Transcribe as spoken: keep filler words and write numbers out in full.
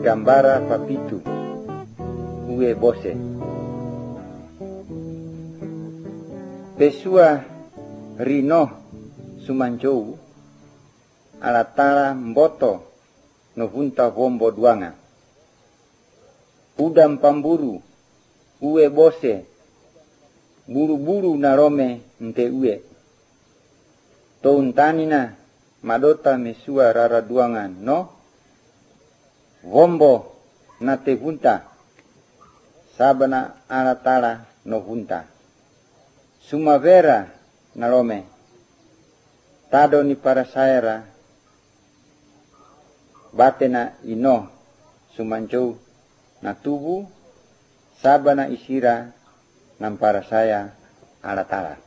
gambara papitu uwe bose. Pesua rino sumanjou alatala mboto no hunta wombo duanga. Udam pamburu uwe bose buru-buru narome nte uwe. Tountanina madota mesua rara duangan no wombo na te hunta sabana alatala no hunta. Sumavera narome tado ni para sayara batena ino sumanjou na tubu sabana isira nampara saya alatala.